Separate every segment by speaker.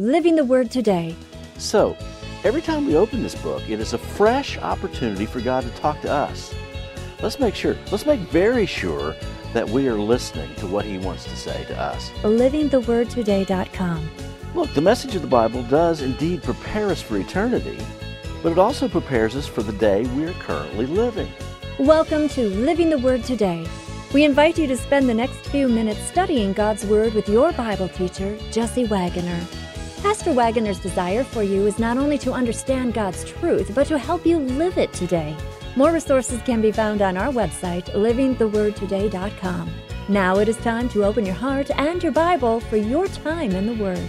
Speaker 1: Living the Word Today.
Speaker 2: So, every time we open this book, it is a fresh opportunity for God to talk to us. Let's make very sure that we are listening to what He wants to say to us.
Speaker 1: LivingTheWordToday.com.
Speaker 2: Look, the message of the Bible does indeed prepare us for eternity, but it also prepares us for the day we are currently living.
Speaker 1: Welcome to Living the Word Today. We invite you to spend the next few minutes studying God's Word with your Bible teacher, Jesse Wagoner. Pastor Wagoner's desire for you is not only to understand God's truth, but to help you live it today. More resources can be found on our website, livingthewordtoday.com. Now it is time to open your heart and your Bible for your time in the Word.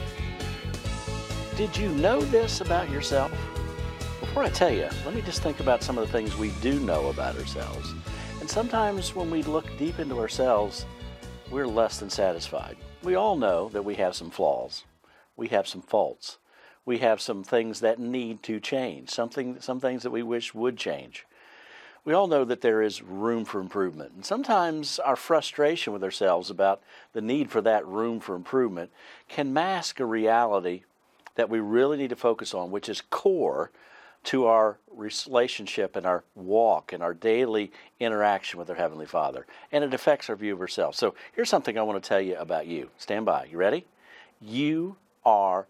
Speaker 2: Did you know this about yourself? Before I tell you, let me just think about some of the things we do know about ourselves. And sometimes when we look deep into ourselves, we're less than satisfied. We all know that we have some flaws. We have some faults. We have some things that need to change, some things that we wish would change. We all know that there is room for improvement. And sometimes our frustration with ourselves about the need for that room for improvement can mask a reality that we really need to focus on, which is core to our relationship and our walk and our daily interaction with our Heavenly Father. And it affects our view of ourselves. So here's something I want to tell you about you. Stand by. You ready? You are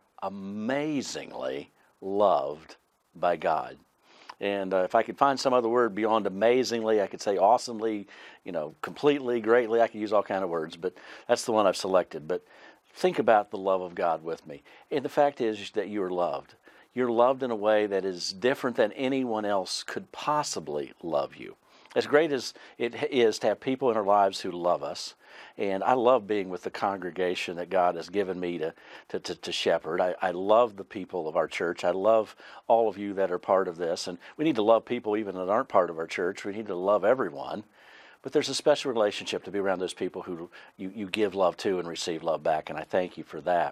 Speaker 2: amazingly loved by God. And if I could find some other word beyond amazingly, I could say awesomely, completely, greatly. I could use all kinds of words, but that's the one I've selected. But think about the love of God with me. And the fact is that you are loved. You're loved in a way that is different than anyone else could possibly love you. As great as it is to have people in our lives who love us, and I love being with the congregation that God has given me to shepherd. I love the people of our church. I love all of you that are part of this, and we need to love people even that aren't part of our church. We need to love everyone. But there's a special relationship to be around those people who you give love to and receive love back, and I thank you for that.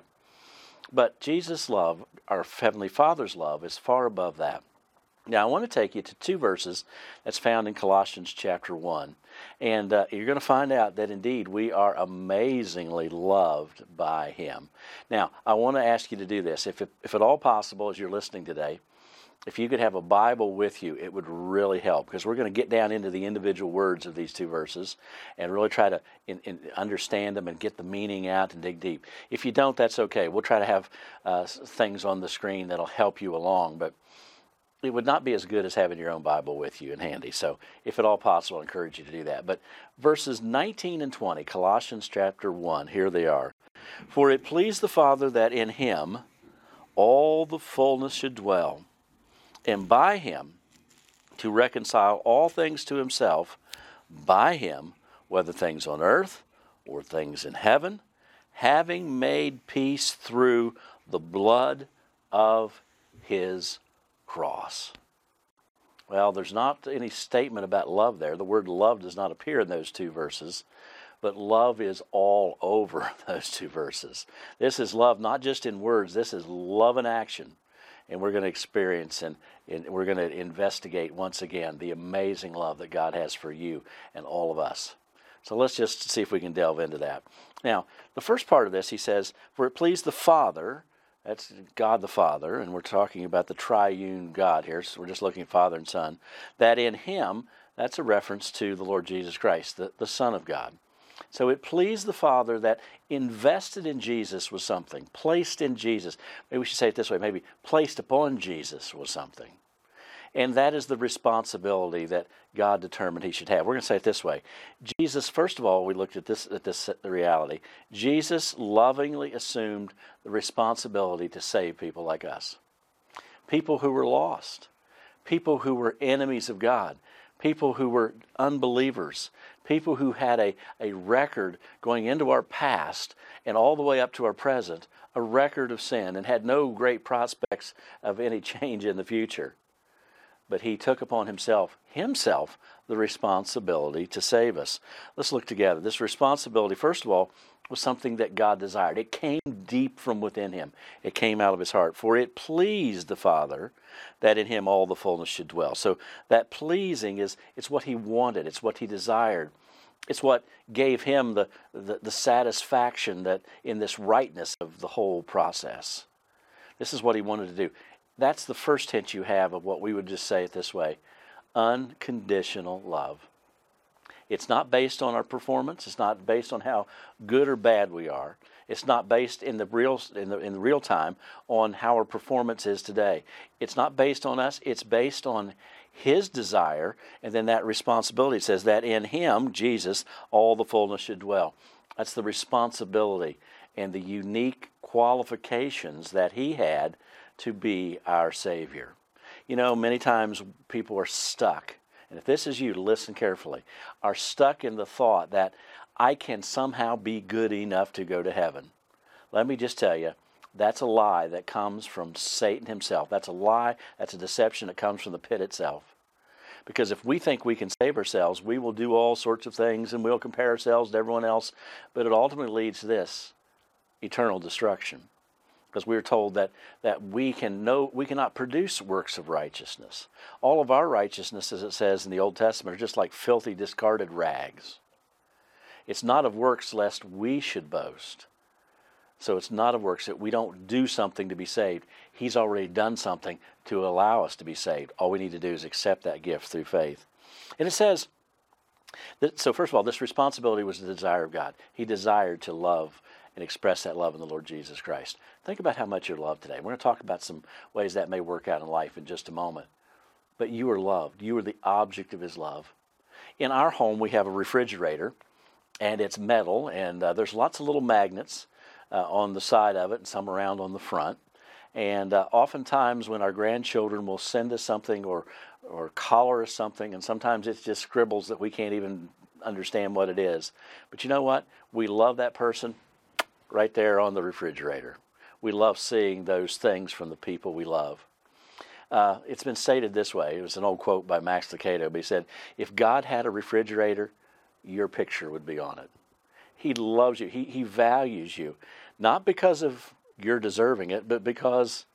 Speaker 2: But Jesus' love, our Heavenly Father's love, is far above that. Now, I want to take you to two verses that's found in Colossians chapter 1. And you're going to find out that indeed we are amazingly loved by Him. Now, I want to ask you to do this. If at all possible, as you're listening today, if you could have a Bible with you, it would really help, because we're going to get down into the individual words of these two verses and really try to understand them and get the meaning out and dig deep. If you don't, that's okay. We'll try to have things on the screen that'll help you along, but it would not be as good as having your own Bible with you and handy. So if at all possible, I encourage you to do that. But verses 19 and 20, Colossians chapter 1, here they are. For it pleased the Father that in Him all the fullness should dwell, and by Him to reconcile all things to Himself, by Him, whether things on earth or things in heaven, having made peace through the blood of His cross. Well, there's not any statement about love there. The word love does not appear in those two verses, but love is all over those two verses. This is love not just in words, this is love in action. And we're going to experience and we're going to investigate once again the amazing love that God has for you and all of us. So let's just see if we can delve into that. Now, the first part of this, he says, for it pleased the Father, that's God the Father, and we're talking about the triune God here, so we're just looking at Father and Son, that in Him, that's a reference to the Lord Jesus Christ, the Son of God. So it pleased the Father that invested in Jesus was something, placed in Jesus. Maybe we should say it this way, maybe placed upon Jesus was something. And that is the responsibility that God determined He should have. We're going to say it this way. Jesus, first of all, we looked at this reality. Jesus lovingly assumed the responsibility to save people like us. People who were lost. People who were enemies of God. People who were unbelievers. People who had a record going into our past and all the way up to our present, a record of sin, and had no great prospects of any change in the future. But He took upon Himself the responsibility to save us. Let's look together. This responsibility, first of all, was something that God desired. It came deep from within Him. It came out of His heart. For it pleased the Father that in Him all the fullness should dwell. So that pleasing it's what He wanted. It's what He desired. It's what gave him the satisfaction that in this rightness of the whole process. This is what he wanted to do. That's the first hint you have of what we would just say it this way: unconditional love. It's not based on our performance. It's not based on how good or bad we are. It's not based in the real time on how our performance is today. It's not based on us. It's based on his desire, and then that responsibility. It says that in him, Jesus, all the fullness should dwell. That's the responsibility and the unique qualifications that he had to be our Savior. You know, many times people are stuck, and if this is you, listen carefully, are stuck in the thought that I can somehow be good enough to go to heaven. Let me just tell you, that's a lie that comes from Satan himself. That's a lie, that's a deception that comes from the pit itself. Because if we think we can save ourselves, we will do all sorts of things and we'll compare ourselves to everyone else, but it ultimately leads to this: eternal destruction. Because we're told that we cannot produce works of righteousness. All of our righteousness, as it says in the Old Testament, are just like filthy, discarded rags. It's not of works lest we should boast. So it's not of works that we don't do something to be saved. He's already done something to allow us to be saved. All we need to do is accept that gift through faith. And it says, so first of all, this responsibility was the desire of God. He desired to love and express that love in the Lord Jesus Christ. Think about how much you're loved today. We're going to talk about some ways that may work out in life in just a moment. But you are loved. You are the object of his love. In our home, we have a refrigerator, and it's metal, and there's lots of little magnets on the side of it and some around on the front. And oftentimes when our grandchildren will send us something or color us something, and sometimes it's just scribbles that we can't even understand what it is. But you know what? We love that person right there on the refrigerator. We love seeing those things from the people we love. It's been stated this way. It was an old quote by Max Lucado, but he said, if God had a refrigerator, your picture would be on it. He loves you. He values you. Not because of you're deserving it, but because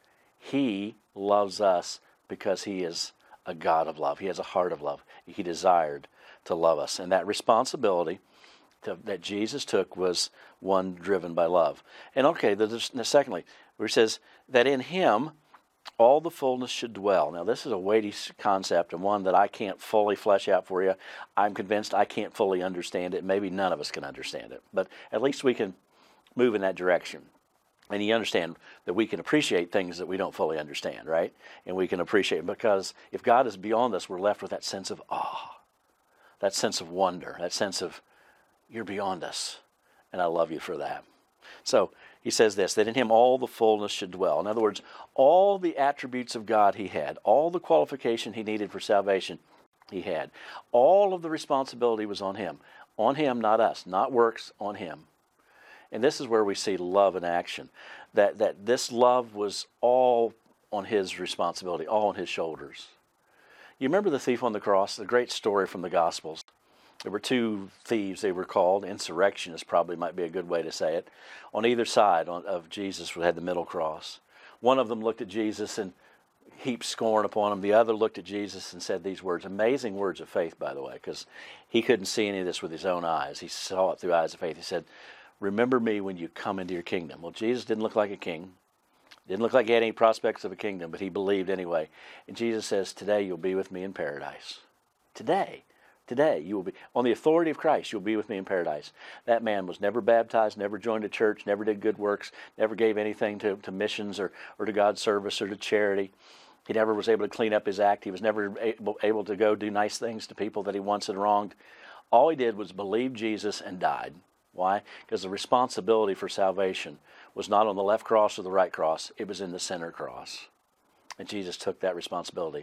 Speaker 2: he loves us, because he is a God of love. He has a heart of love. He desired to love us. And that responsibility that Jesus took was one driven by love. And okay, secondly, where he says that in him all the fullness should dwell. Now this is a weighty concept and one that I can't fully flesh out for you. I'm convinced I can't fully understand it. Maybe none of us can understand it. But at least we can move in that direction. And you understand that we can appreciate things that we don't fully understand, right? And we can appreciate, because if God is beyond us, we're left with that sense of awe, that sense of wonder, that sense of, you're beyond us, and I love you for that. So he says this, that in him all the fullness should dwell. In other words, all the attributes of God he had, all the qualification he needed for salvation he had. All of the responsibility was on him. On him, not us, not works, on him. And this is where we see love in action, that this love was all on his responsibility, all on his shoulders. You remember the thief on the cross, the great story from the Gospels. There were two thieves, they were called. Insurrectionists probably might be a good way to say it. On either side of Jesus had the middle cross. One of them looked at Jesus and heaped scorn upon him. The other looked at Jesus and said these words, amazing words of faith, by the way, because he couldn't see any of this with his own eyes. He saw it through eyes of faith. He said, remember me when you come into your kingdom. Well, Jesus didn't look like a king. Didn't look like he had any prospects of a kingdom, but he believed anyway. And Jesus says, today you'll be with me in paradise. Today you will be, on the authority of Christ, you'll be with me in paradise. That man was never baptized, never joined a church, never did good works, never gave anything to missions or to God's service or to charity. He never was able to clean up his act. He was never able to go do nice things to people that he once had wronged. All he did was believe Jesus and died. Why? Because the responsibility for salvation was not on the left cross or the right cross. It was in the center cross. And Jesus took that responsibility.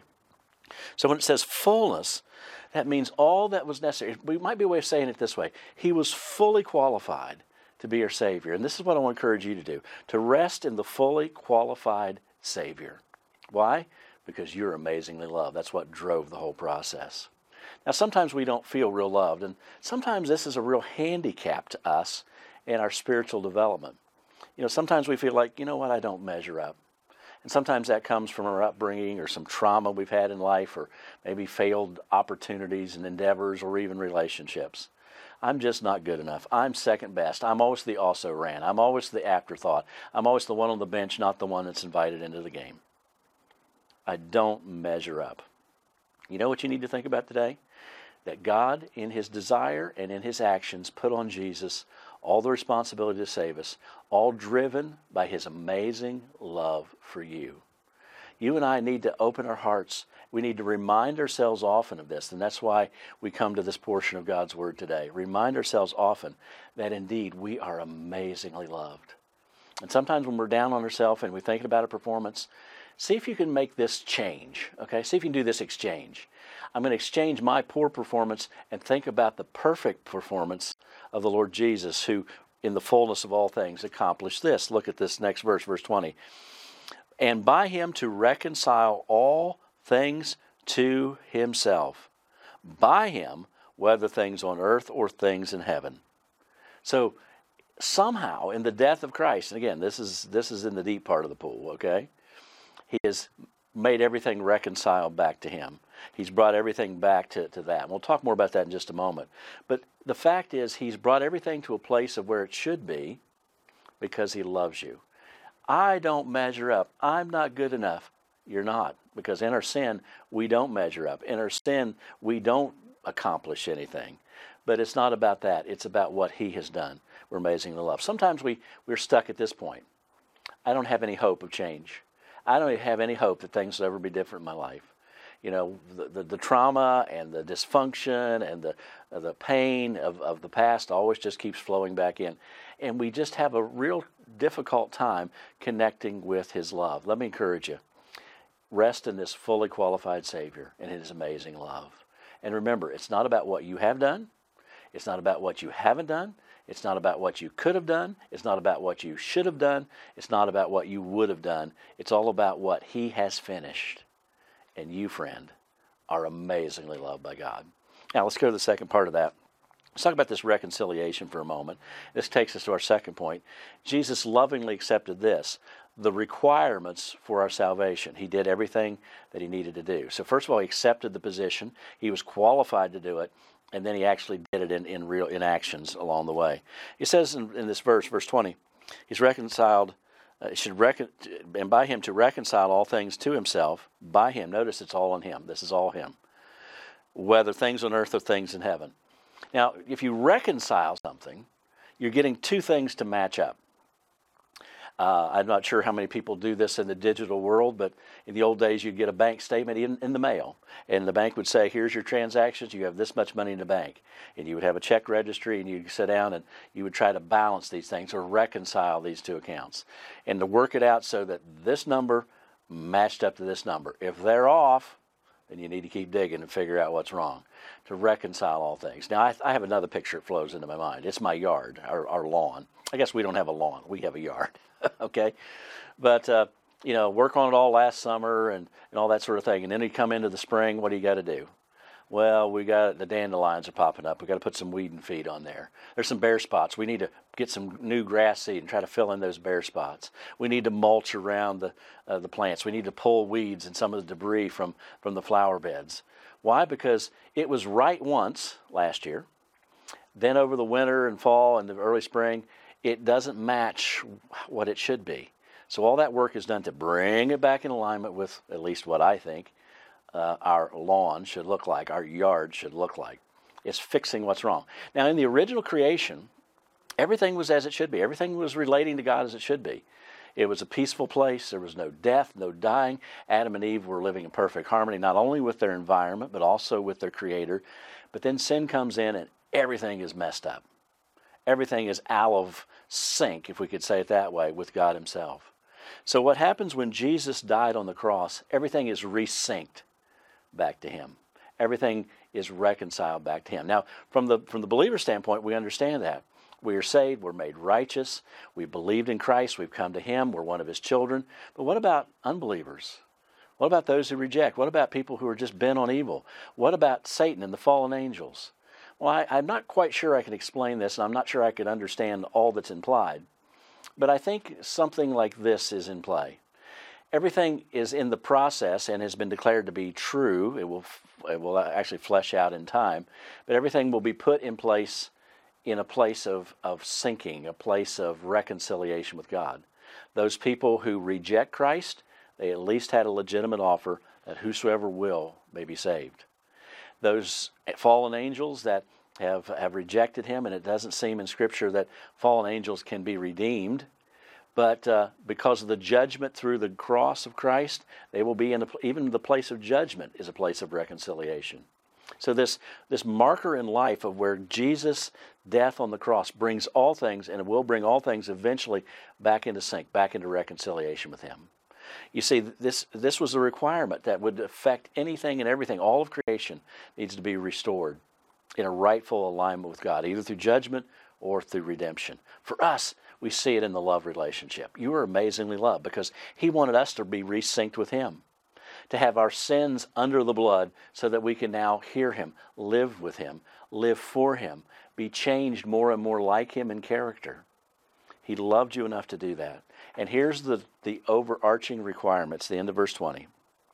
Speaker 2: So when it says fullness, that means all that was necessary. We might be a way of saying it this way. He was fully qualified to be our Savior. And this is what I want to encourage you to do, to rest in the fully qualified Savior. Why? Because you're amazingly loved. That's what drove the whole process. Now, sometimes we don't feel real loved, and sometimes this is a real handicap to us in our spiritual development. You know, sometimes we feel like, you know what, I don't measure up. And sometimes that comes from our upbringing or some trauma we've had in life, or maybe failed opportunities and endeavors or even relationships. I'm just not good enough. I'm second best. I'm always the also-ran. I'm always the afterthought. I'm always the one on the bench, not the one that's invited into the game. I don't measure up. You know what you need to think about today? That God, in his desire and in his actions, put on Jesus all the responsibility to save us, all driven by his amazing love for you. You and I need to open our hearts. We need to remind ourselves often of this, and that's why we come to this portion of God's Word today. Remind ourselves often that indeed we are amazingly loved. And sometimes when we're down on ourselves and we're thinking about a performance, see if you can make this change, okay? See if you can do this exchange. I'm going to exchange my poor performance and think about the perfect performance of the Lord Jesus, who in the fullness of all things accomplished this. Look at this next verse, verse 20. And by him to reconcile all things to himself. By him, whether things on earth or things in heaven. So somehow in the death of Christ, and again, this is in the deep part of the pool, okay? He has made everything reconciled back to him. He's brought everything back to that. And we'll talk more about that in just a moment. But the fact is, he's brought everything to a place of where it should be because he loves you. I don't measure up. I'm not good enough. You're not. Because in our sin, we don't measure up. In our sin, we don't accomplish anything. But it's not about that. It's about what he has done. We're amazingly loved. Sometimes we're stuck at this point. I don't have any hope of change. I don't have any hope that things will ever be different in my life. You know, the trauma and the dysfunction and the pain of the past always just keeps flowing back in. And we just have a real difficult time connecting with his love. Let me encourage you. Rest in this fully qualified Savior and his amazing love. And remember, it's not about what you have done. It's not about what you haven't done. It's not about what you could have done. It's not about what you should have done. It's not about what you would have done. It's all about what he has finished. And you, friend, are amazingly loved by God. Now, let's go to the second part of that. Let's talk about this reconciliation for a moment. This takes us to our second point. Jesus lovingly accepted this, the requirements for our salvation. He did everything that he needed to do. So first of all, he accepted the position. He was qualified to do it. And then he actually did it in actions along the way. He says in this verse 20, he's reconciled, and by him to reconcile all things to himself, by him. Notice it's all on him. This is all him. Whether things on earth or things in heaven. Now, if you reconcile something, you're getting two things to match up. I'm not sure how many people do this in the digital world, but in the old days you'd get a bank statement in the mail, and the bank would say, here's your transactions, you have this much money in the bank. And you would have a check registry, and you'd sit down and you would try to balance these things or reconcile these two accounts and to work it out so that this number matched up to this number. If they're off, then you need to keep digging and figure out what's wrong to reconcile all things. Now, I have another picture that flows into my mind. It's my yard, our lawn. I guess we don't have a lawn. We have a yard, okay? But, work on it all last summer and all that sort of thing. And then you come into the spring, what do you got to do? Well, the dandelions are popping up. We've got to put some weed and feed on there. There's some bare spots. We need to get some new grass seed and try to fill in those bare spots. We need to mulch around the plants. We need to pull weeds and some of the debris from the flower beds. Why? Because it was right once last year. Then over the winter and fall and the early spring, it doesn't match what it should be. So all that work is done to bring it back in alignment with at least what I think our lawn should look like, our yard should look like. It's fixing what's wrong. Now, in the original creation, everything was as it should be. Everything was relating to God as it should be. It was a peaceful place. There was no death, no dying. Adam and Eve were living in perfect harmony, not only with their environment, but also with their Creator. But then sin comes in and everything is messed up. Everything is out of sync, if we could say it that way, with God himself. So what happens when Jesus died on the cross, everything is resynced back to him. Everything is reconciled back to him. Now, from the believer standpoint, we understand that. We are saved, we're made righteous, we believed in Christ, we've come to him, we're one of his children. But what about unbelievers? What about those who reject? What about people who are just bent on evil? What about Satan and the fallen angels? Well, I'm not quite sure I can explain this, and I'm not sure I can understand all that's implied. But I think something like this is in play. Everything is in the process and has been declared to be true. It will actually flesh out in time. But everything will be put in place in a place of sinking, a place of reconciliation with God. Those people who reject Christ, they at least had a legitimate offer that whosoever will may be saved. Those fallen angels that have rejected him, and it doesn't seem in Scripture that fallen angels can be redeemed, but because of the judgment through the cross of Christ, they will be even the place of judgment is a place of reconciliation. So this marker in life of where Jesus' death on the cross brings all things, and it will bring all things eventually back into sync, back into reconciliation with him. You see, this was a requirement that would affect anything and everything. All of creation needs to be restored in a rightful alignment with God, either through judgment or through redemption. For us, we see it in the love relationship. You are amazingly loved because he wanted us to be resynced with him, to have our sins under the blood so that we can now hear him, live with him, live for him, be changed more and more like him in character. He loved you enough to do that. And here's the overarching requirements, the end of verse 20.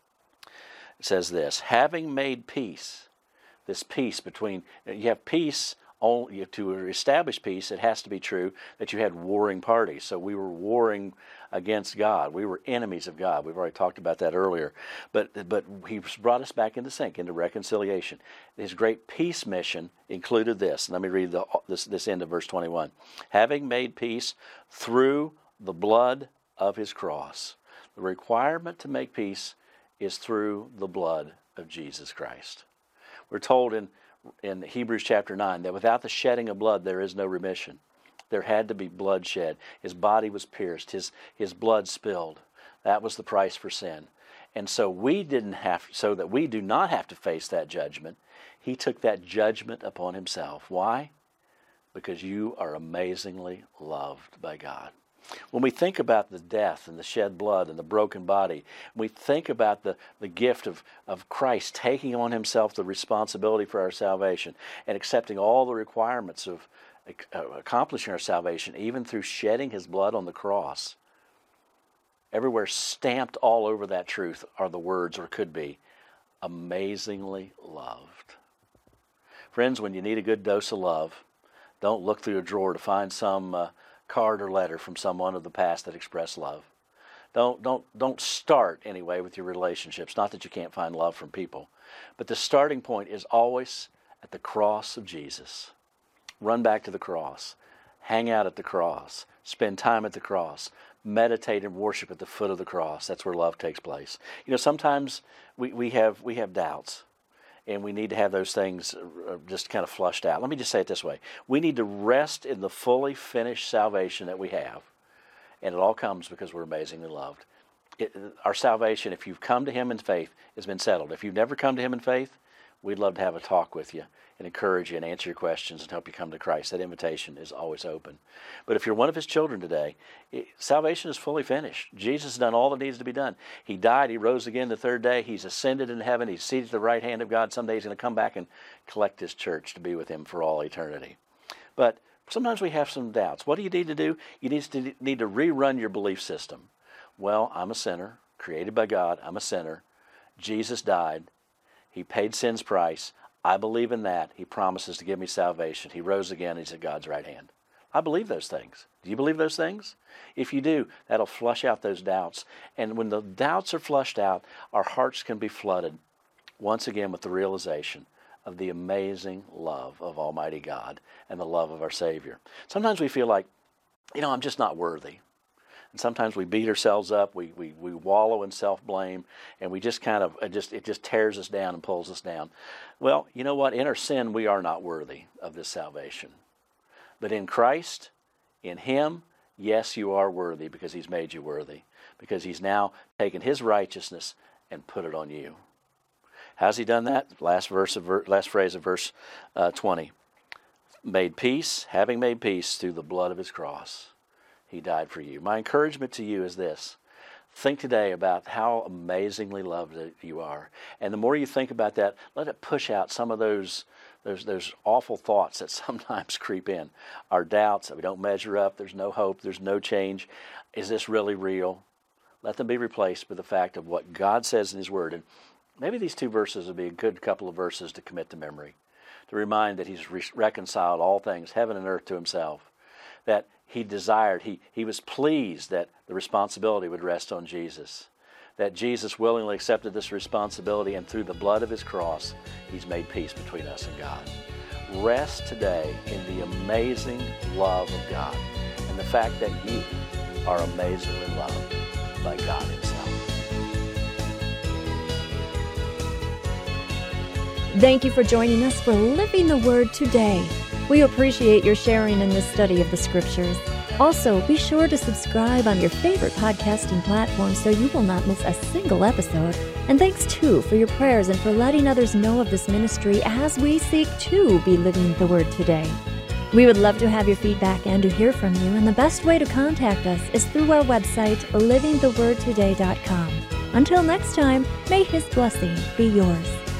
Speaker 2: It says this, having made peace, this peace between, you have peace, only to establish peace, it has to be true that you had warring parties. So we were warring against God. We were enemies of God. We've already talked about that earlier. But he brought us back into sync, into reconciliation. His great peace mission included this. Let me read this end of verse 21. Having made peace through the blood of his cross. The requirement to make peace is through the blood of Jesus Christ. We're told in Hebrews chapter 9 that without the shedding of blood there is no remission. There had to be blood shed. His body was pierced, his blood spilled. That was the price for sin. And so so that we do not have to face that judgment, he took that judgment upon himself. Why? Because you are amazingly loved by God. When we think about the death and the shed blood and the broken body, we think about the gift of Christ taking on himself the responsibility for our salvation and accepting all the requirements of accomplishing our salvation, even through shedding his blood on the cross. Everywhere stamped all over that truth are the words, or could be, amazingly loved. Friends, when you need a good dose of love, don't look through a drawer to find some card or letter from someone of the past that expressed love. Don't start anyway with your relationships. Not that you can't find love from people, but the starting point is always at the cross of Jesus. Run back to the cross. Hang out at the cross. Spend time at the cross. Meditate and worship at the foot of the cross. That's where love takes place. You know, sometimes we have doubts, and we need to have those things just kind of flushed out. Let me just say it this way. We need to rest in the fully finished salvation that we have, and it all comes because we're amazingly loved. Our salvation, if you've come to him in faith, has been settled. If you've never come to him in faith, we'd love to have a talk with you and encourage you and answer your questions and help you come to Christ. That invitation is always open. But if you're one of his children today, salvation is fully finished. Jesus has done all that needs to be done. He died. He rose again the third day. He's ascended in heaven. He's seated at the right hand of God. Someday he's going to come back and collect his church to be with him for all eternity. But sometimes we have some doubts. What do you need to do? You need to rerun your belief system. Well, I'm a sinner, created by God. I'm a sinner. Jesus died. He paid sin's price. I believe in that. He promises to give me salvation. He rose again. He's at God's right hand. I believe those things. Do you believe those things? If you do, that'll flush out those doubts. And when the doubts are flushed out, our hearts can be flooded once again with the realization of the amazing love of Almighty God and the love of our Savior. Sometimes we feel like, I'm just not worthy. And sometimes we beat ourselves up, we wallow in self-blame, and we just kind of, it just tears us down and pulls us down. Well, you know what? In our sin, we are not worthy of this salvation. But in Christ, in him, yes, you are worthy because he's made you worthy, because he's now taken his righteousness and put it on you. How's he done that? Last phrase of verse 20. Having made peace through the blood of his cross. He died for you. My encouragement to you is this. Think today about how amazingly loved you are. And the more you think about that, let it push out some of those awful thoughts that sometimes creep in. Our doubts that we don't measure up, there's no hope, there's no change. Is this really real? Let them be replaced with the fact of what God says in his word. And maybe these two verses would be a good couple of verses to commit to memory. to remind that he's reconciled all things, heaven and earth, to himself, that he desired, he was pleased that the responsibility would rest on Jesus, that Jesus willingly accepted this responsibility, and through the blood of his cross, he's made peace between us and God. Rest today in the amazing love of God and the fact that you are amazingly loved by God himself.
Speaker 1: Thank you for joining us for Living the Word today. We appreciate your sharing in this study of the Scriptures. Also, be sure to subscribe on your favorite podcasting platform so you will not miss a single episode. And thanks, too, for your prayers and for letting others know of this ministry as we seek to be living the Word today. We would love to have your feedback and to hear from you, and the best way to contact us is through our website, livingthewordtoday.com. Until next time, may His blessing be yours.